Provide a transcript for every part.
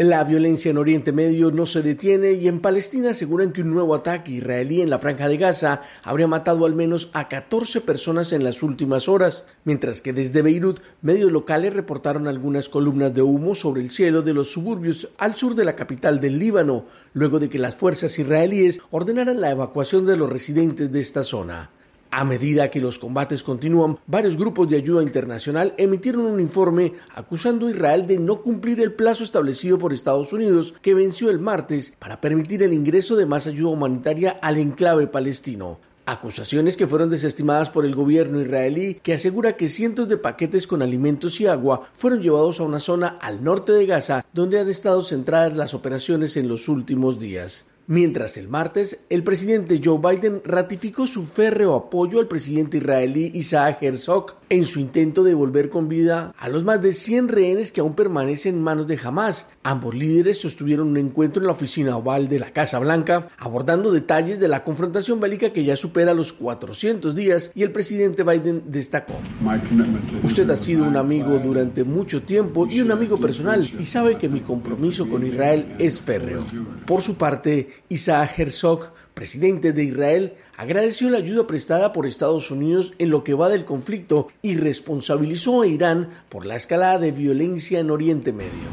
La violencia en Oriente Medio no se detiene y en Palestina aseguran que un nuevo ataque israelí en la Franja de Gaza habría matado al menos a 14 personas en las últimas horas, mientras que desde Beirut medios locales reportaron algunas columnas de humo sobre el cielo de los suburbios al sur de la capital del Líbano, luego de que las fuerzas israelíes ordenaran la evacuación de los residentes de esta zona. A medida que los combates continúan, varios grupos de ayuda internacional emitieron un informe acusando a Israel de no cumplir el plazo establecido por Estados Unidos, que venció el martes, para permitir el ingreso de más ayuda humanitaria al enclave palestino. Acusaciones que fueron desestimadas por el gobierno israelí, que asegura que cientos de paquetes con alimentos y agua fueron llevados a una zona al norte de Gaza, donde han estado centradas las operaciones en los últimos días. Mientras el martes, el presidente Joe Biden ratificó su férreo apoyo al presidente israelí Isaac Herzog en su intento de devolver con vida a los más de 100 rehenes que aún permanecen en manos de Hamás. Ambos líderes sostuvieron un encuentro en la oficina oval de la Casa Blanca, abordando detalles de la confrontación bélica que ya supera los 400 días, y el presidente Biden destacó: "Usted ha sido un amigo durante mucho tiempo y un amigo personal, y sabe que mi compromiso con Israel es férreo". Por su parte, Isaac Herzog, presidente de Israel, agradeció la ayuda prestada por Estados Unidos en lo que va del conflicto y responsabilizó a Irán por la escalada de violencia en Oriente Medio.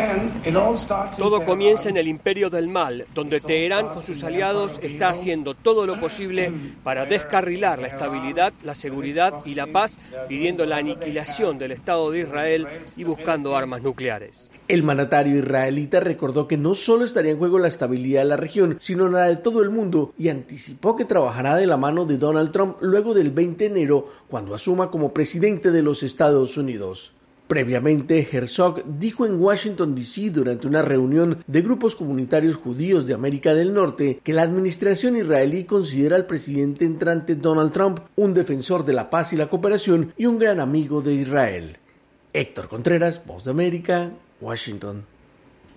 Todo comienza en el imperio del mal, donde Teherán con sus aliados está haciendo todo lo posible para descarrilar la estabilidad, la seguridad y la paz, pidiendo la aniquilación del Estado de Israel y buscando armas nucleares. El mandatario israelita recordó que no solo estaría en juego la estabilidad de la región, sino la de todo el mundo, y anticipó que trabajará de la mano de Donald Trump luego del 20 de enero, cuando asuma como presidente de los Estados Unidos. Previamente, Herzog dijo en Washington, D.C., durante una reunión de grupos comunitarios judíos de América del Norte, que la administración israelí considera al presidente entrante Donald Trump un defensor de la paz y la cooperación y un gran amigo de Israel. Héctor Contreras, Voz de América, Washington.